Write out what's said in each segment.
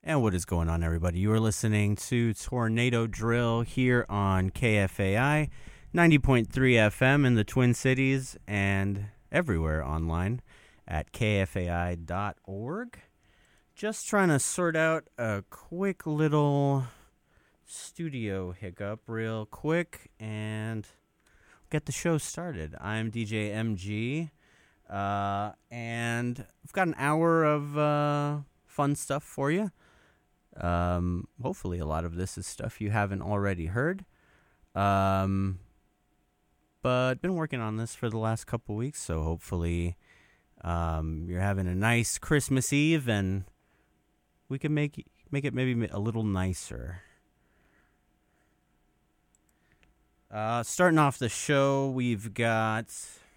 And what is going on, everybody? You are listening to Tornado Drill here on KFAI, 90.3 FM in the Twin Cities and everywhere online at kfai.org. Just trying to sort out a quick little studio hiccup real quick and get the show started. I'm DJ MG, and I've got an hour of fun stuff for you. Hopefully a lot of this is stuff you haven't already heard. But been working on this for the last couple weeks, so hopefully you're having a nice Christmas Eve and we can make it maybe a little nicer. Starting off the show, we've got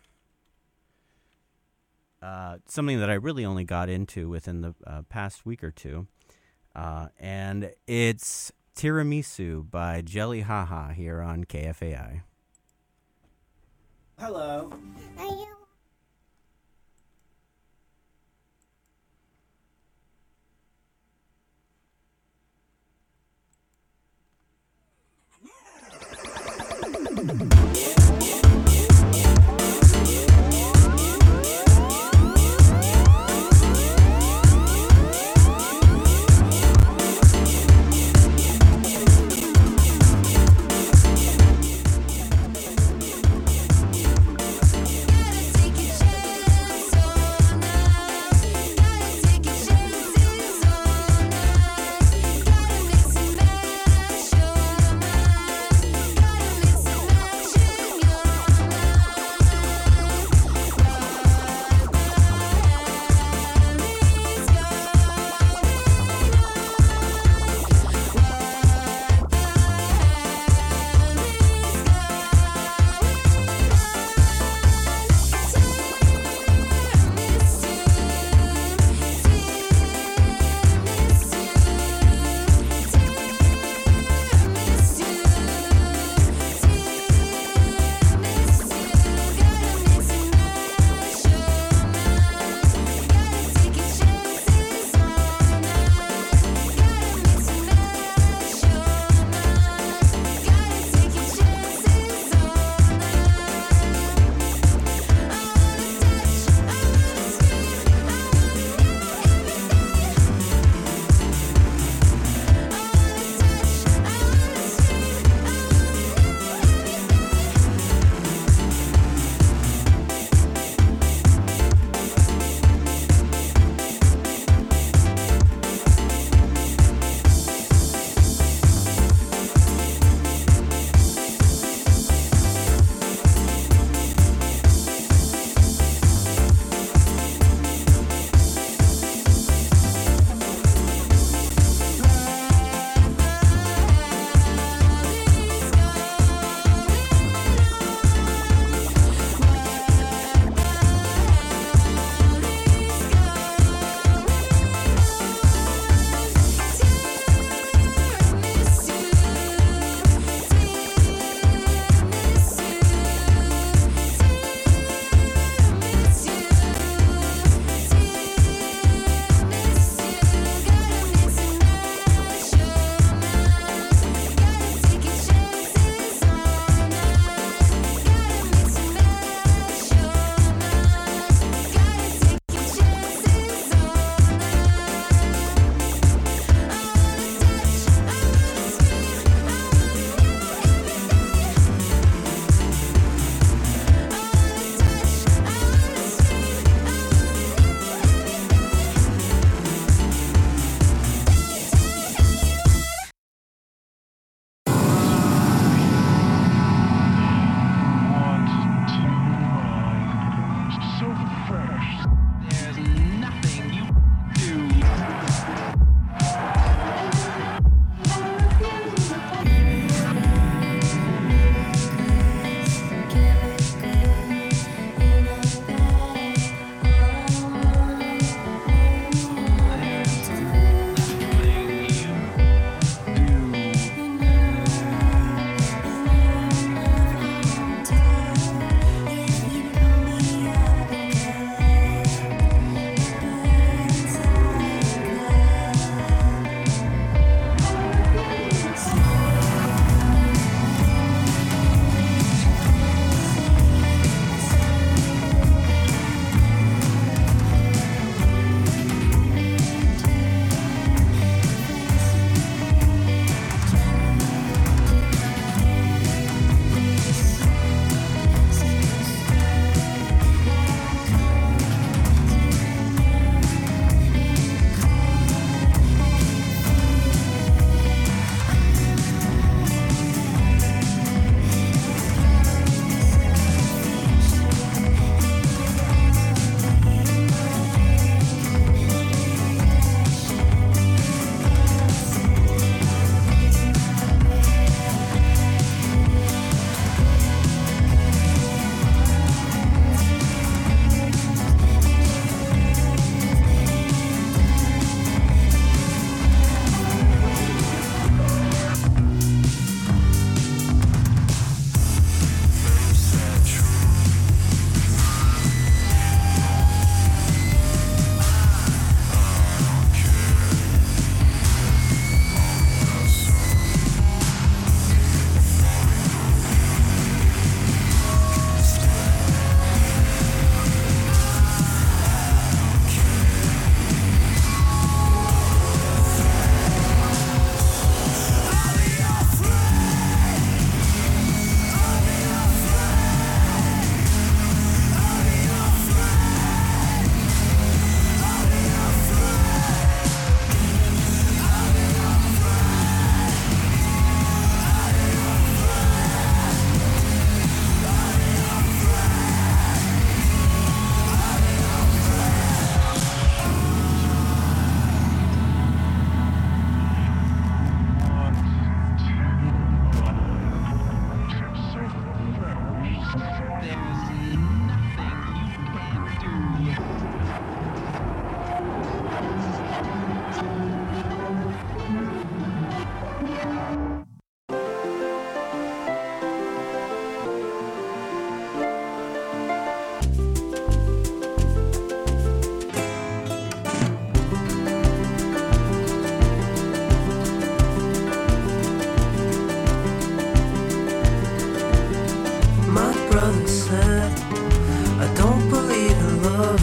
something that I really only got into within the past week or two. And it's Tiramisu by Jelly Haha here on KFAI. Hello.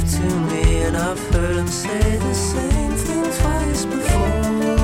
to me, and I've heard him say the same thing twice before.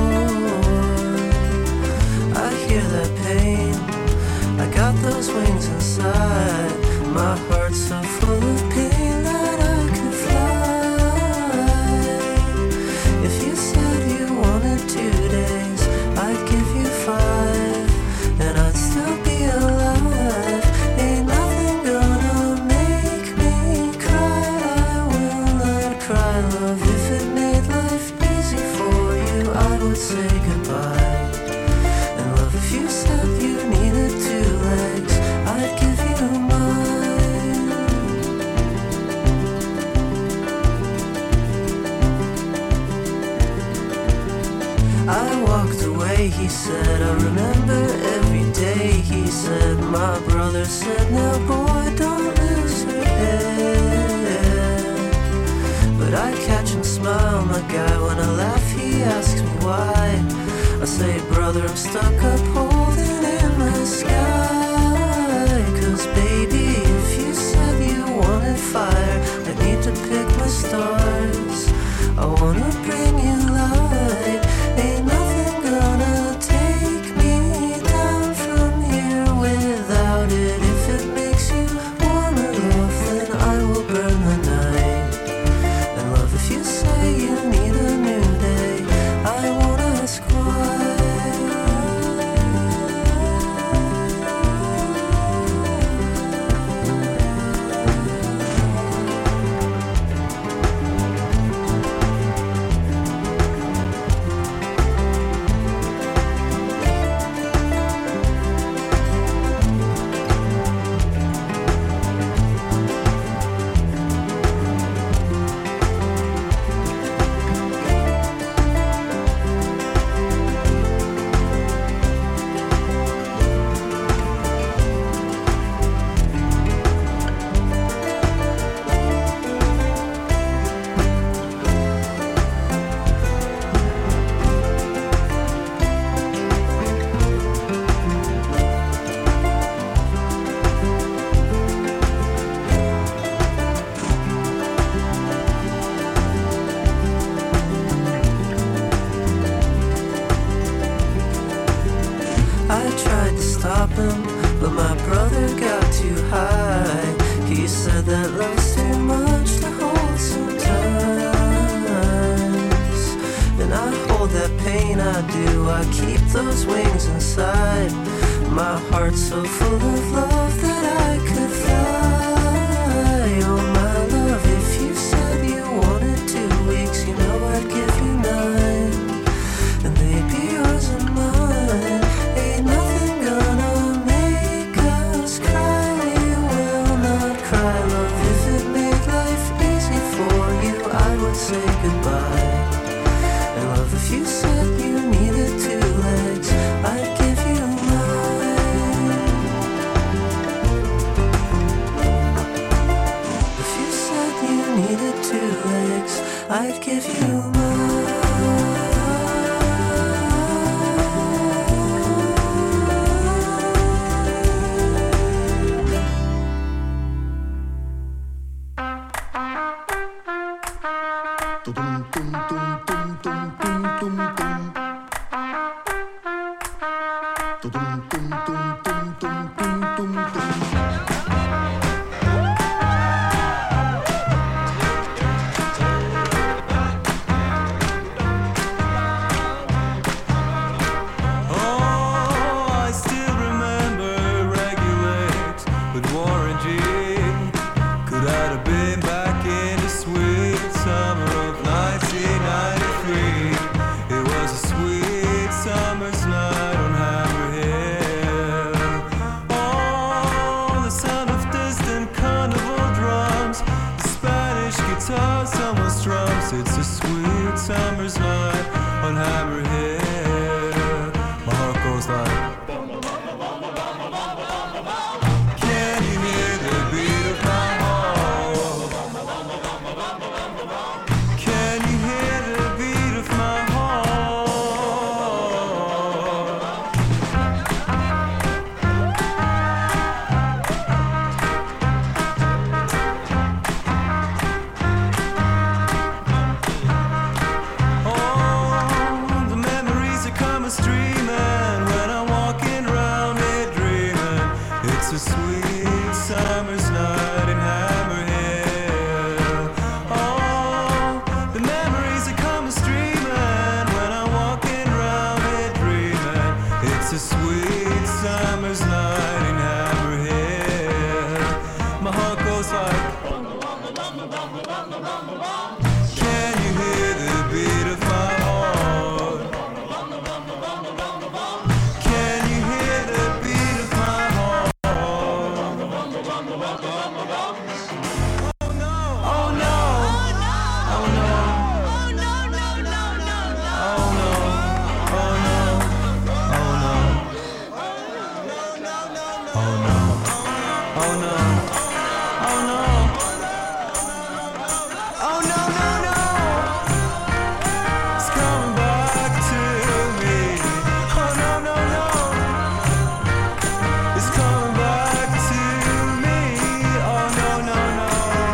I hear that pain, I got those wings inside. My heart's so full of pain that I could fly. If you said you wanted 2 days, I'd give you 5, and I'd still be alive. Ain't nothing gonna make me cry. I will not cry, love. If it made life easy for you, I would say goodbye. And love, if you said you needed 2 legs, I'd give you mine. I walked away, he said, I remember every day. He said, my brother said, now boy, don't lose your head. But I catch and smile, my guy, when I laugh he asks me why. I say, brother, I'm stuck up holding in the sky. 'Cause baby, if you said you wanted fire, I need to pick my stars. I wanna bring you light. Ain't nothing gonna take me down from here without it. If it makes you wanna love, then I will burn the night. And love, if you say you need a new day, I won't ask why. I tried to stop him, but my brother got too high. He said that love's too much to hold sometimes. And I hold that pain, I do. I keep those wings inside. My heart's so full of love that I could fly. Oh my love, if you said you wanted 2 weeks, you know I'd give you 9, and they'd be yours and mine. Ain't nothing gonna make us cry. We will not cry, love. If it made life easy for you, I would say goodbye. And love, if you said you needed 2 legs, I'd give you mine. If you said you needed 2 legs, I'd give you mine. Summer's night on Hammerhead. Can you hear the beat of my heart? Can you hear the beat of my heart? Oh no! Oh no! Oh no! Oh no! No! No! No! No! Oh no! Oh no! Oh no! Oh no! Oh no! Oh no! Oh no, no, no! It's coming back to me. Oh no, no, no! It's coming back to me. Oh no, no, no!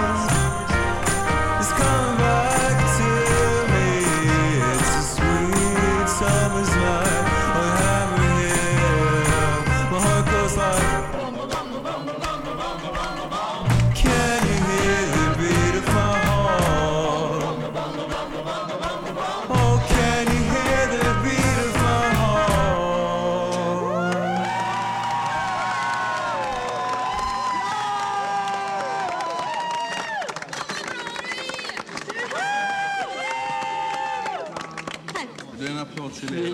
It's coming back to me. It's a sweet summer's night. What have we here? My heart goes like. Can you hear the beat of my heart? Oh, can you hear the beat of my heart? Det är en applåd till er.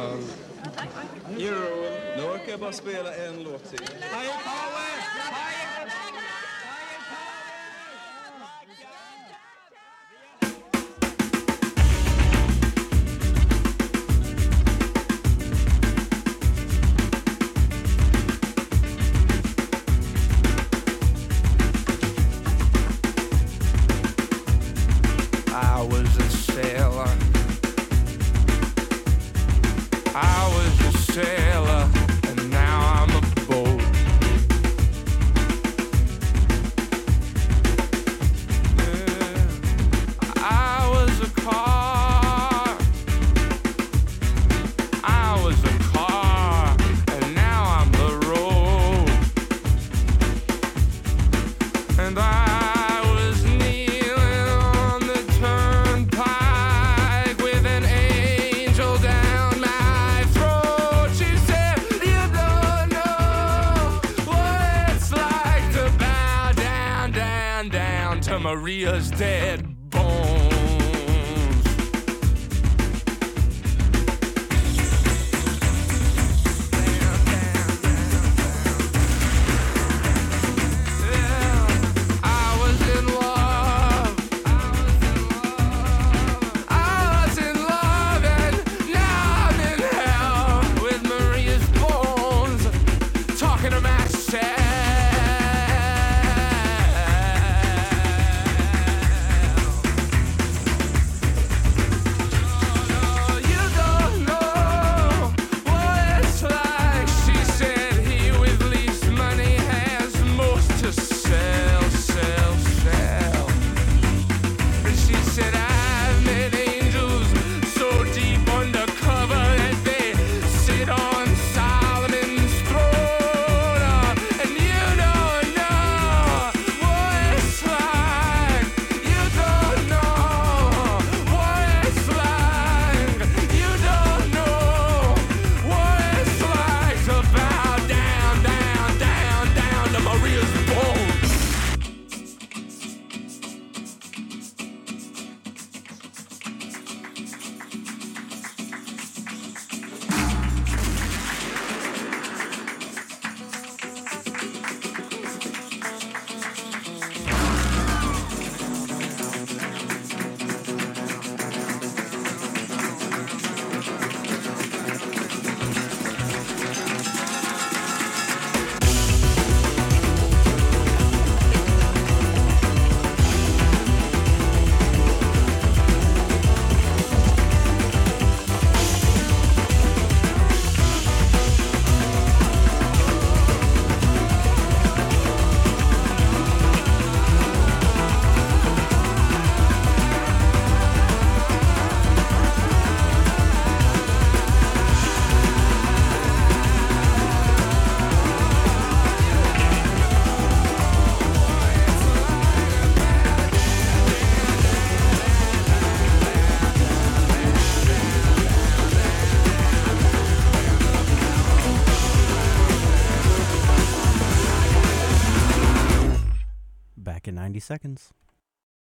Nu orkar jag bara spela en låt till. I was a sailor. I was a sailor, and now I'm a boat. Yeah. I was a car. I was a car, and now I'm the road. And I was kneeling on the turnpike with an angel down my throat. She said, "You don't know what it's like to bow down, down, down to Maria's dead bones." I was in love. I was in love, and now I'm in hell with Maria's bones, talking to myself. You don't know what it's like. She said he with least money has most to sell, sell, sell. And she said I've met angels so deep undercover that they sit on Solomon's throne. And you don't know what it's like. You don't know what it's like. You don't know what it's like to bow down, down, down, down to Maria's bones. Back in 90 seconds.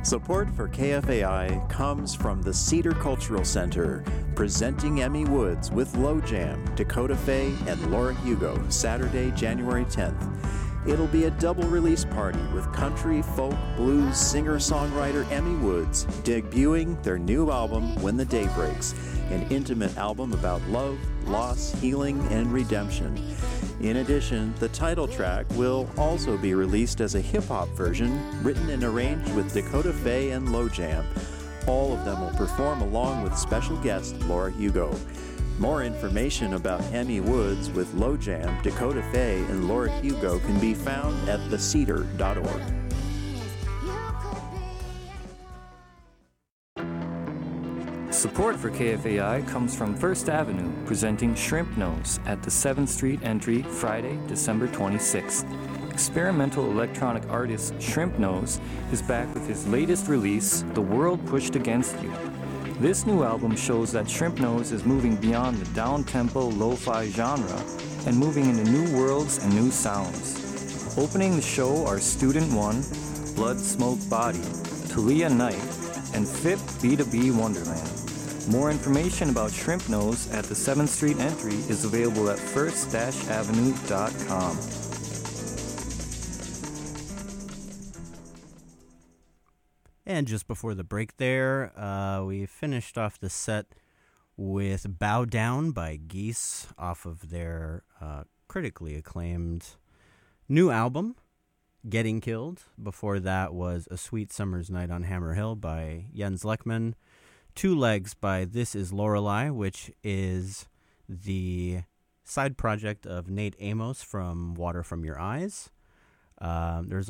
Support for KFAI comes from the Cedar Cultural Center, presenting Emmy Woods with Low Jam, Dakota Faye, and Laura Hugo, Saturday, January 10th. It'll be a double release party with country, folk, blues, singer-songwriter Emmy Woods debuting their new album, When the Day Breaks, an intimate album about love, loss, healing, and redemption. In addition, the title track will also be released as a hip-hop version, written and arranged with Dakota Faye and Low Jam. All of them will perform along with special guest Laura Hugo. More information about Emmy Woods with Low Jam, Dakota Faye, and Laura Hugo can be found at thecedar.org. Support for KFAI comes from First Avenue, presenting Shrimp Nose at the 7th Street entry Friday, December 26th. Experimental electronic artist Shrimp Nose is back with his latest release, The World Pushed Against You. This new album shows that Shrimp Nose is moving beyond the down-tempo lo-fi genre and moving into new worlds and new sounds. Opening the show are Student One, Blood Smoke Body, Talia Knight, and FIP B2B Wonderland. More information about Shrimp Nose at the 7th Street entry is available at first-avenue.com. And just before the break there, we finished off the set with Bow Down by Geese off of their critically acclaimed new album, Getting Killed. Before that was A Sweet Summer's Night on Hammer Hill by Jens Lekman. Two Legs by This Is Lorelei, which is the side project of Nate Amos from Water From Your Eyes. There's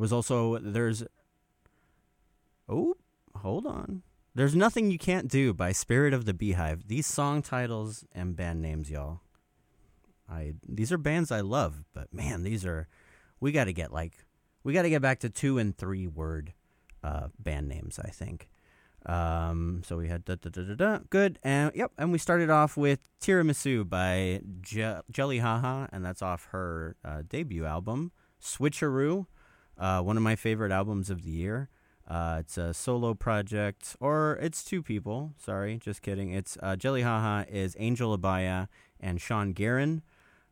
Nothing You Can't Do by Spirit of the Beehive. These song titles and band names, y'all. These are bands I love, but man, we got to get back to 2 and 3 word band names, I think. So we had good, and we started off with Tiramisu by Jelly Haha, and that's off her debut album, Switcheroo, one of my favorite albums of the year. It's a solo project, or it's two people. Sorry, just kidding. It's Jelly Haha is Angel Abaya and Sean Guerin.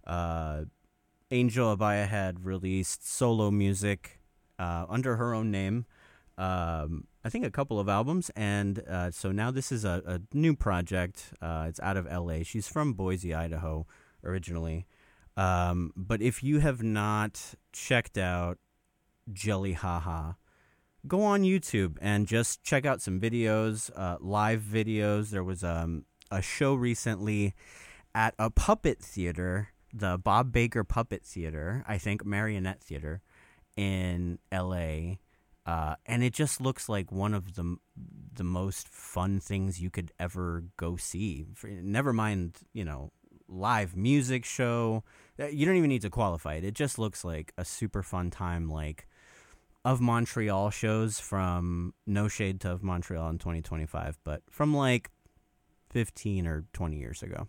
Angel Abaya had released solo music under her own name, I think a couple of albums, and so now this is a new project. It's out of LA. She's from Boise, Idaho, originally. But if you have not checked out Jelly Haha, go on YouTube and just check out some videos, live videos. There was a show recently at a puppet theater, the Bob Baker Puppet Theater, I think, Marionette Theater in L.A., and it just looks like one of the most fun things you could ever go see. Never mind, live music show. You don't even need to qualify it. It just looks like a super fun time, like, of Montreal shows from No Shade to Of Montreal in 2025, but from like 15 or 20 years ago.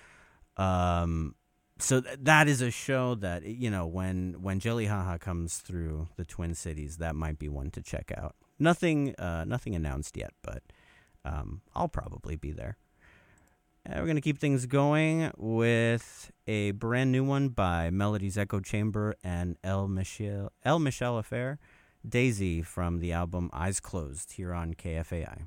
So that is a show that, when Jelly Haha comes through the Twin Cities, that might be one to check out. Nothing announced yet, but I'll probably be there. We're going to keep things going with a brand new one by Melody's Echo Chamber and El Michel Affair, Daisy, from the album Eyes Closed, here on KFAI.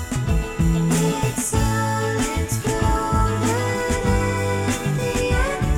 It's all exploded in the end.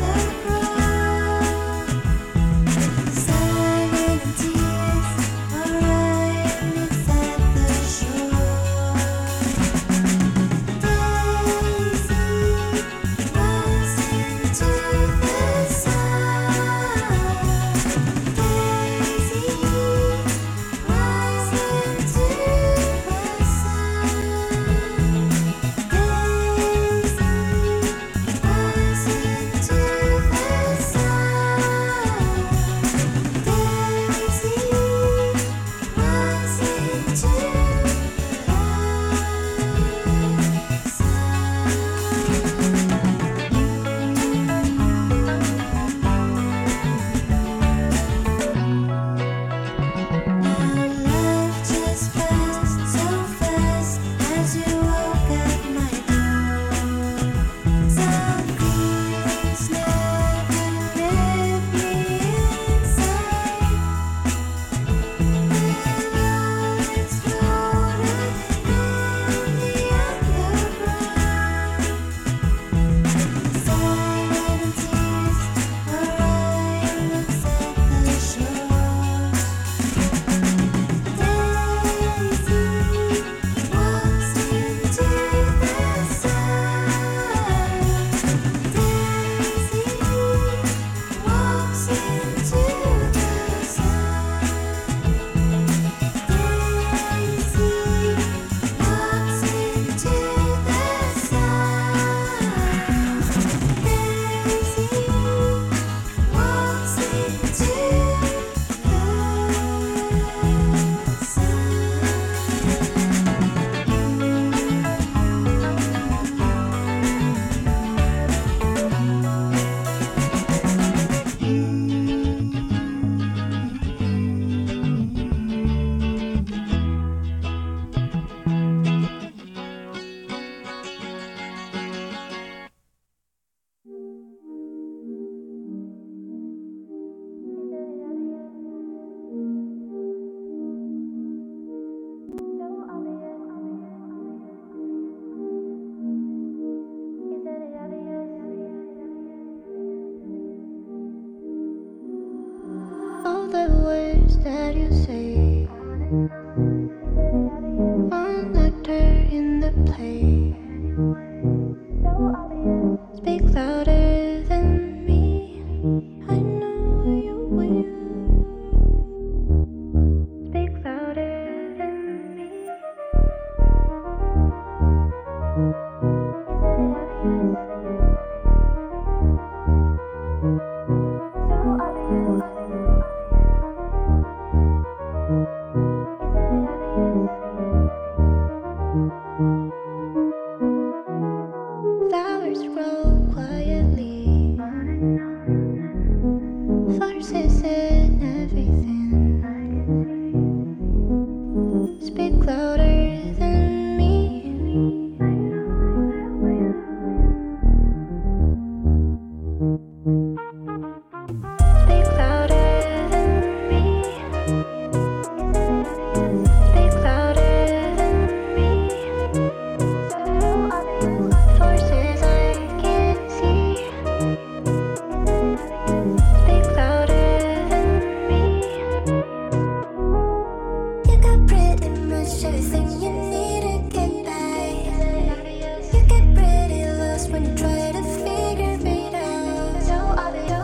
when you try to figure it out. So obvious.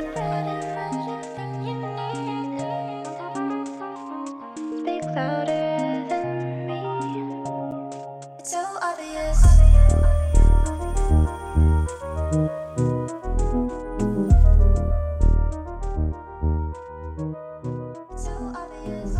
Speak louder than me. It's so obvious. So obvious.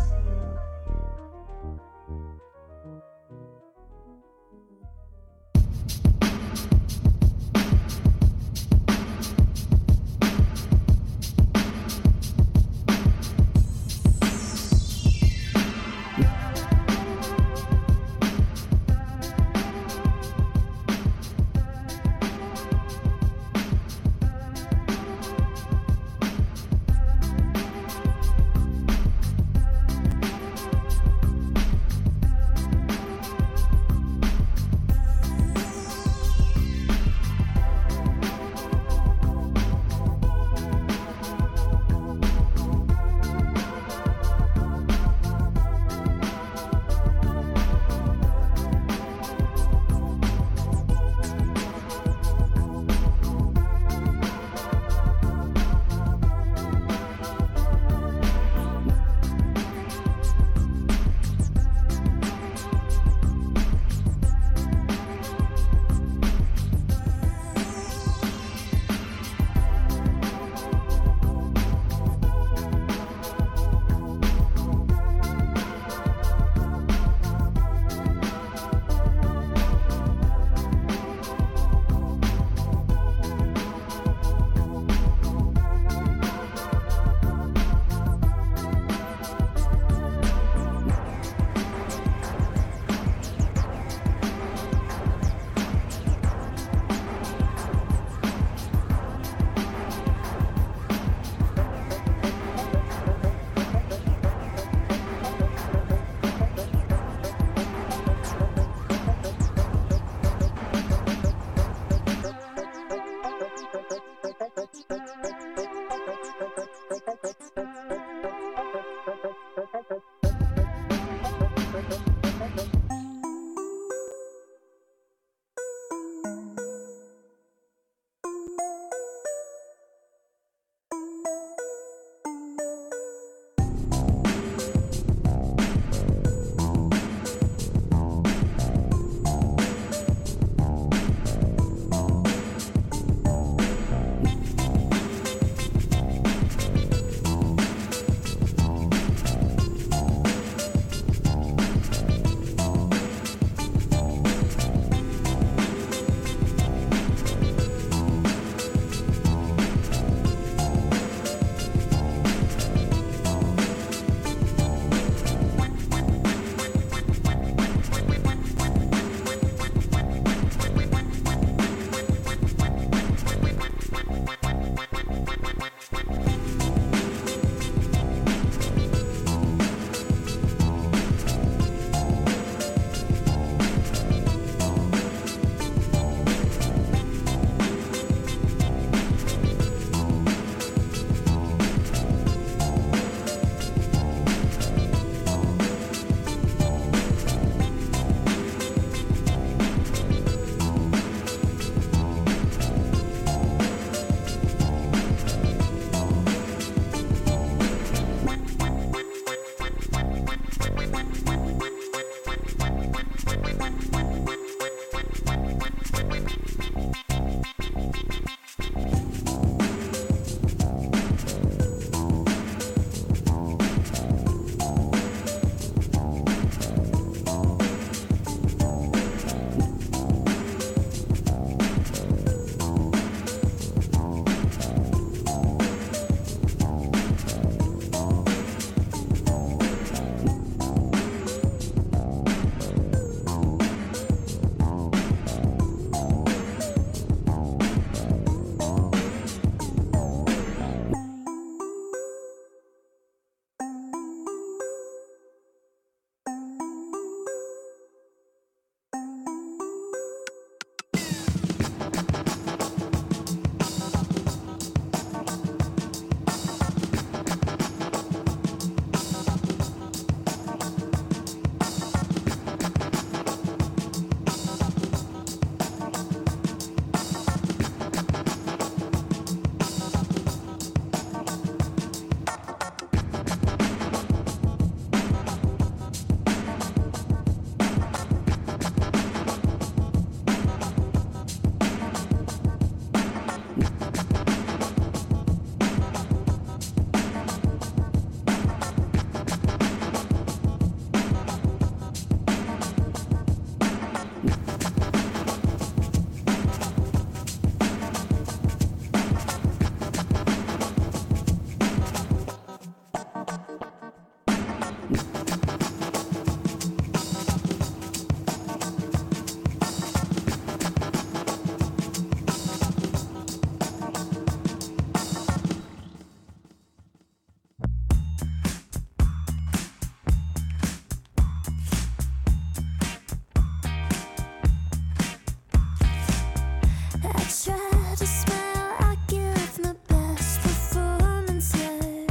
try to smile, I give my best performance yet.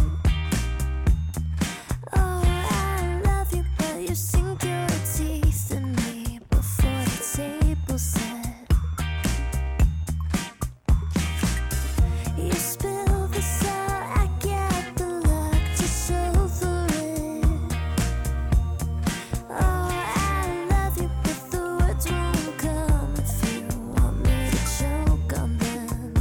Oh, I love you, but you sink your teeth in me before the table's set. You spill this out, I get the luck to show for it. Oh, I love you, but the words won't come if you want me to choke on them.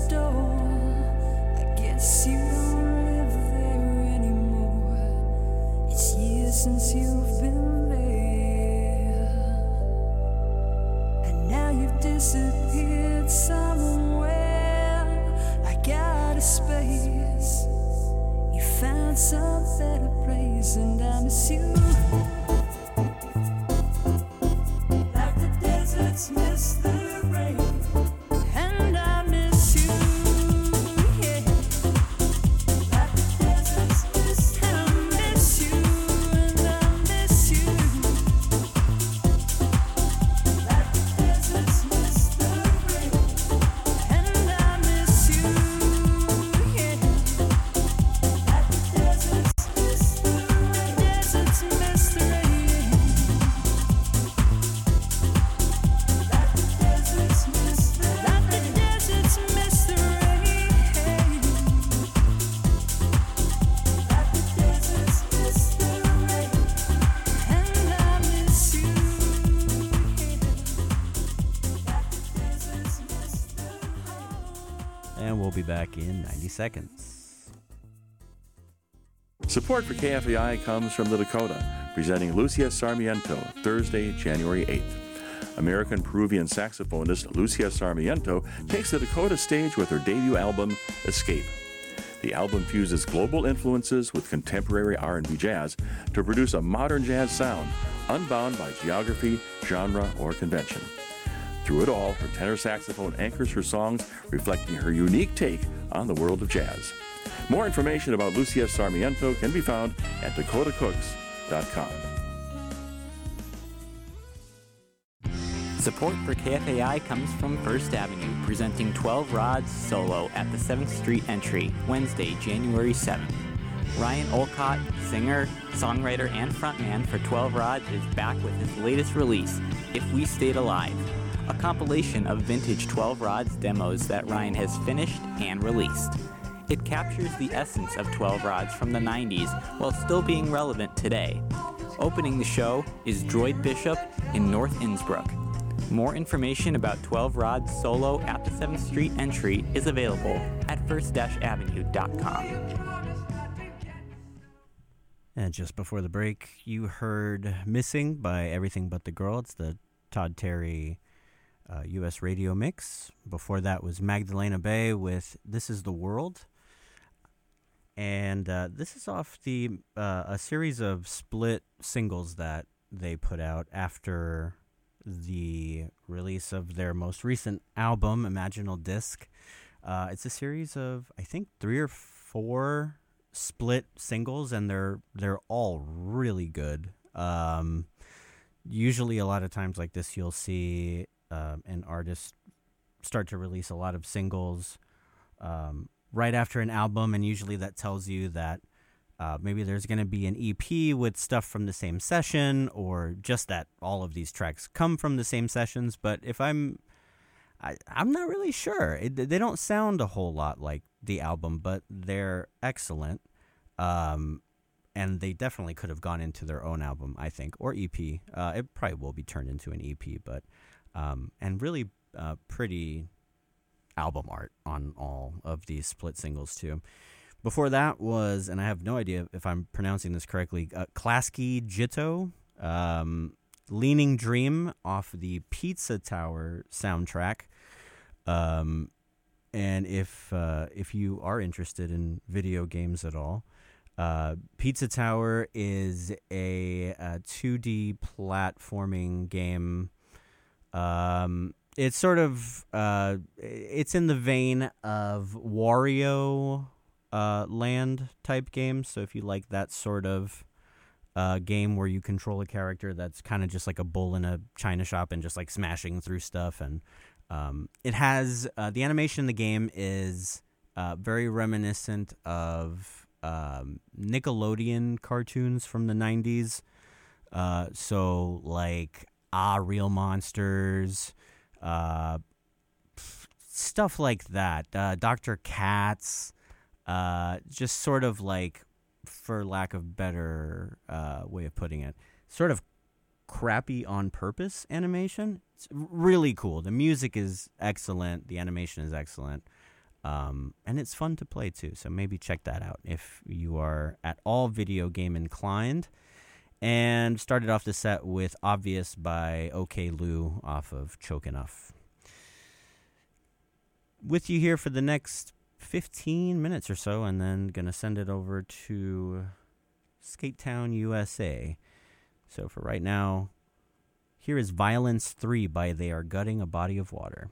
door. I guess you don't live there anymore. It's years since you've been there, and now you've disappeared somewhere like out of space. You found some better place, and I miss you. Like the deserts miss the rain, and I miss you, yeah. Like the deserts miss the rain, and I miss you, and I miss you. Like the deserts miss the rain, and I miss you, yeah. Like the deserts miss the rain, deserts miss the rain. And we'll be back in 90 seconds. Support for KFAI comes from the Dakota, presenting Lucia Sarmiento, Thursday, January 8th. American-Peruvian saxophonist Lucia Sarmiento takes the Dakota stage with her debut album, Escape. The album fuses global influences with contemporary R&B jazz to produce a modern jazz sound, unbound by geography, genre, or convention. Through it all, her tenor saxophone anchors her songs, reflecting her unique take on the world of jazz. More information about Lucia Sarmiento can be found at dakotacooks.com. Support for KFAI comes from First Avenue, presenting 12 Rods solo at the 7th Street Entry, Wednesday, January 7th. Ryan Olcott, singer, songwriter, and frontman for 12 Rods, is back with his latest release, If We Stayed Alive, a compilation of vintage 12 Rods demos that Ryan has finished and released. It captures the essence of 12 Rods from the 90s while still being relevant today. Opening the show is Droid Bishop in North Innsbruck. More information about 12 Rods solo at the 7th Street Entry is available at first-avenue.com. And just before the break, you heard Missing by Everything But the Girl. It's the Todd Terry U.S. radio mix. Before that was Magdalena Bay with This Is the World. And this is off the a series of split singles that they put out after the release of their most recent album, Imaginal Disc. It's a series of, I think, 3 or 4 split singles, and they're all really good. Usually a lot of times like this, you'll see an artist start to release a lot of singles right after an album, and usually that tells you that maybe there's going to be an EP with stuff from the same session, or just that all of these tracks come from the same sessions. But if I'm not really sure. They don't sound a whole lot like the album, but they're excellent. And they definitely could have gone into their own album, I think, or EP. It probably will be turned into an EP, but and really pretty album art on all of these split singles too. Before that was, and I have no idea if I'm pronouncing this correctly, Klasky Jito, Leaning Dream off the Pizza Tower soundtrack. And if you are interested in video games at all, Pizza Tower is a 2D platforming game. It's sort of it's in the vein of Wario Land type games. So if you like that sort of game where you control a character that's kind of just like a bull in a china shop and just like smashing through stuff, and it has the animation in the game is very reminiscent of Nickelodeon cartoons from the 90s. So like Real Monsters, stuff like that. Dr. Katz, just sort of like, for lack of better way of putting it, sort of crappy on purpose animation. It's really cool. The music is excellent. The animation is excellent. And it's fun to play too, so maybe check that out if you are at all video game inclined. And started off the set with Obvious by OK Lou off of Choke Enough. With you here for the next 15 minutes or so, and then gonna send it over to Skate Town, USA. So for right now, here is Violence 3 by They Are Gutting a Body of Water.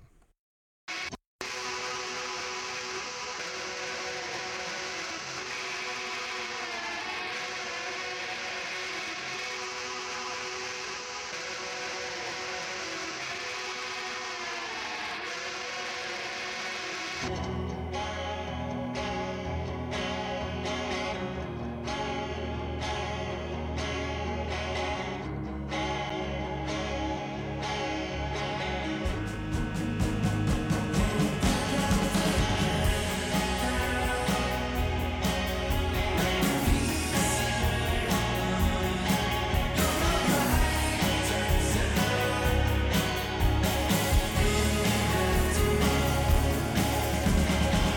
Thank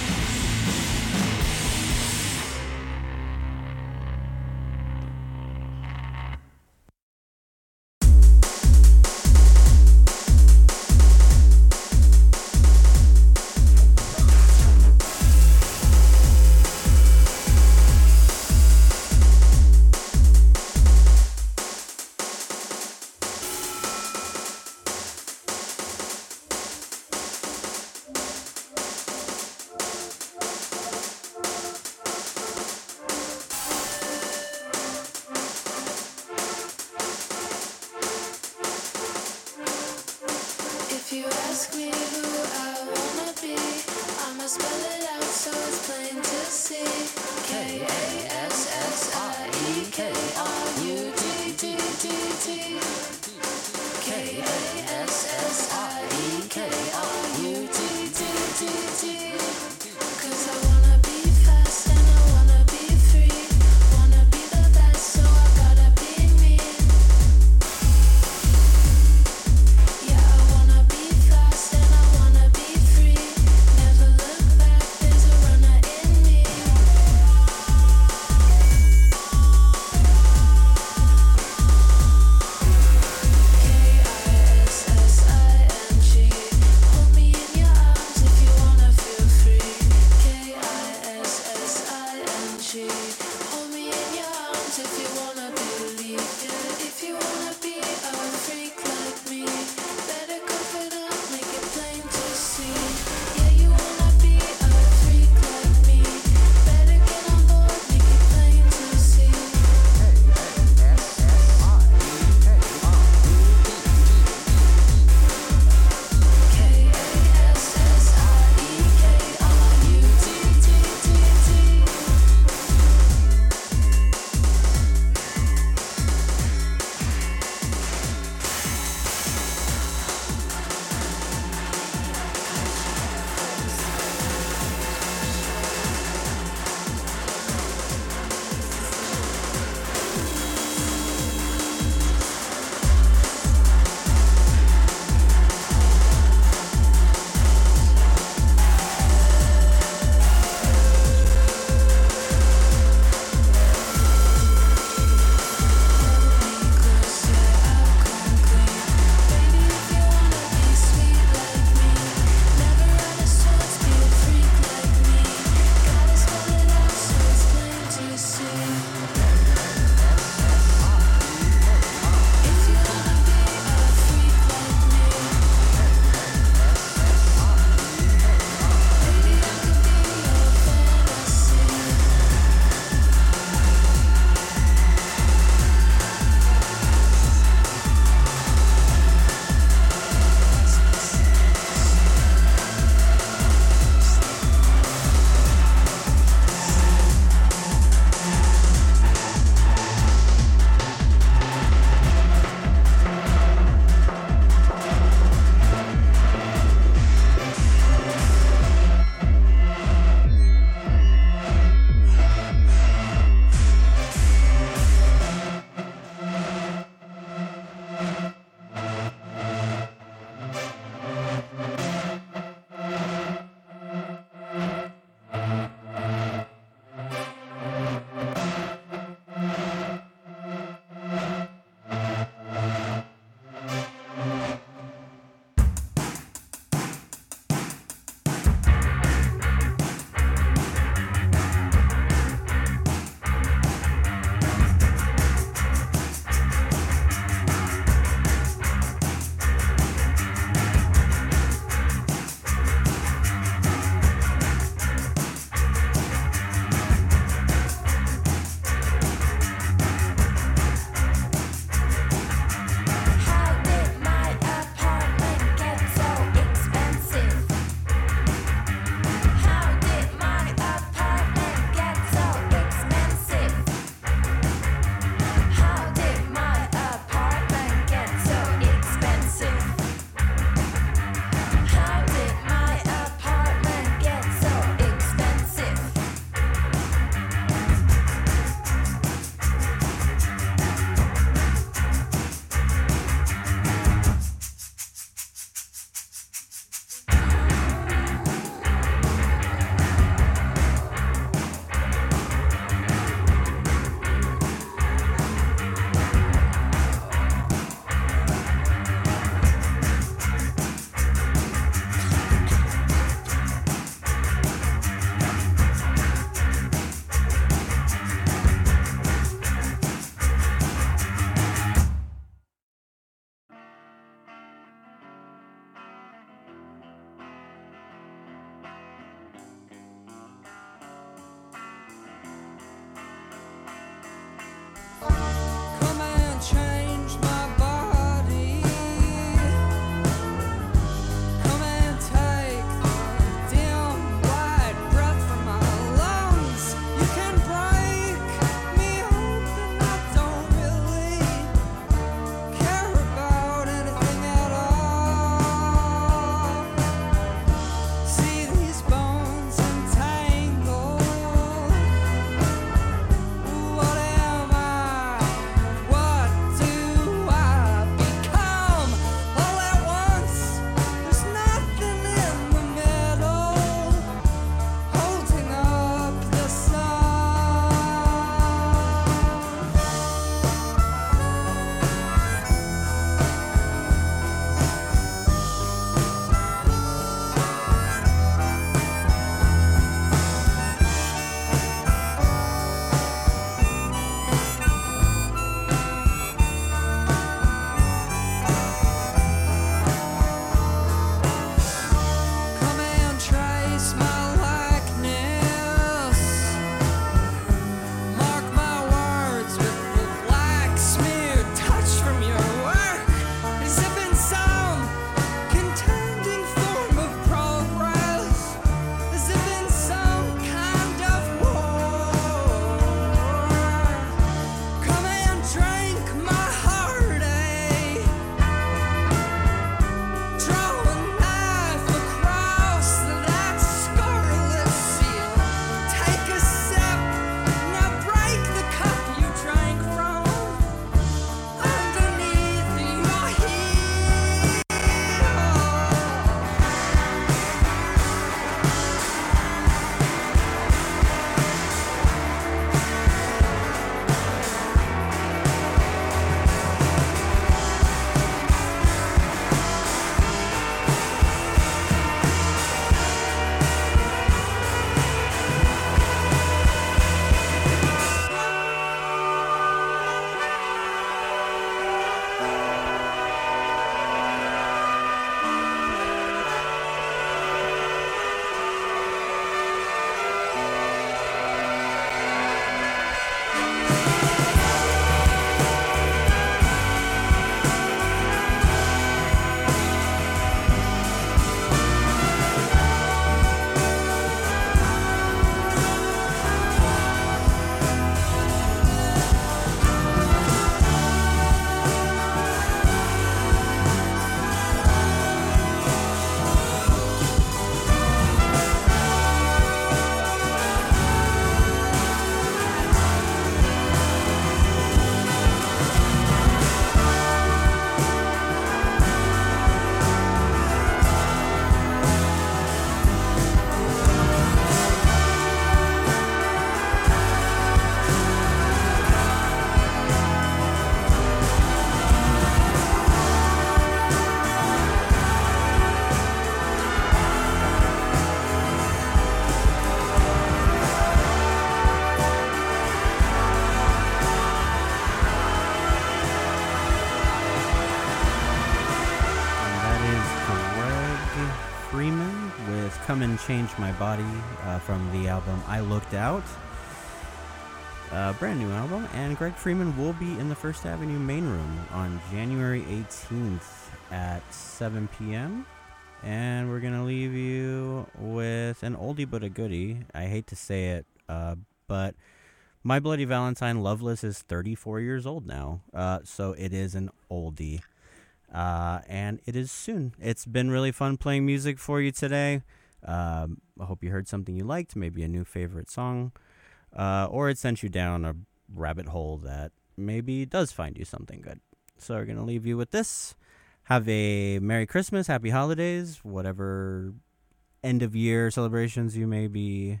Come and Change My Body from the album I Looked Out. Brand new album. And Greg Freeman will be in the First Avenue main room on January 18th at 7 p.m. And we're going to leave you with an oldie but a goodie. I hate to say it, but My Bloody Valentine Loveless is 34 years old now. So it is an oldie. And it is soon. It's been really fun playing music for you today. I hope you heard something you liked, maybe a new favorite song, or it sent you down a rabbit hole that maybe does find you something good. So we're going to leave you with this. Have a Merry Christmas, Happy Holidays, whatever end of year celebrations you may be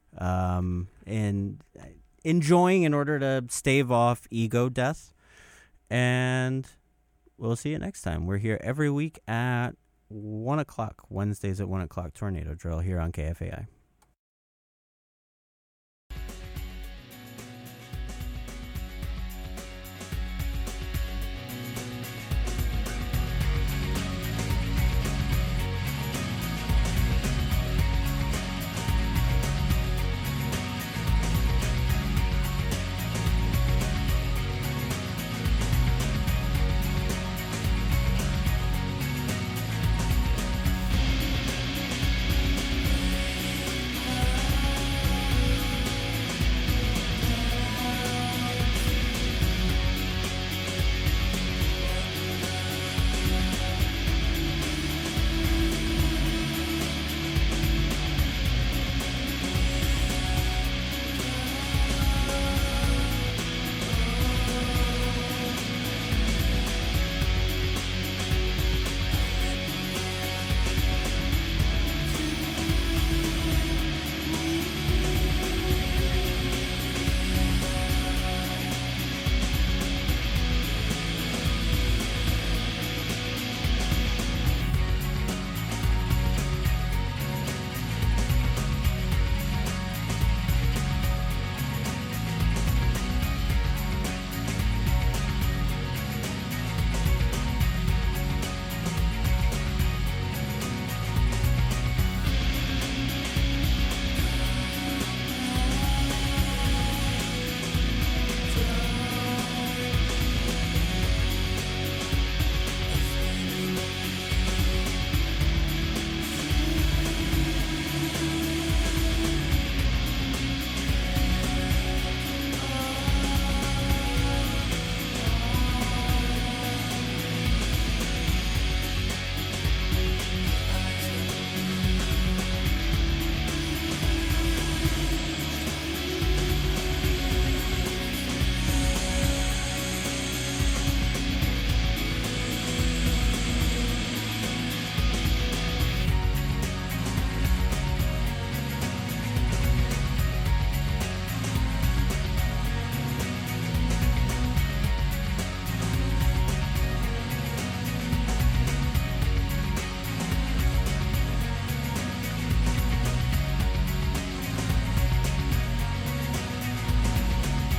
enjoying in order to stave off ego death. And we'll see you next time. We're here every week at 1 o'clock, Wednesdays at 1 o'clock, Tornado Drill here on KFAI.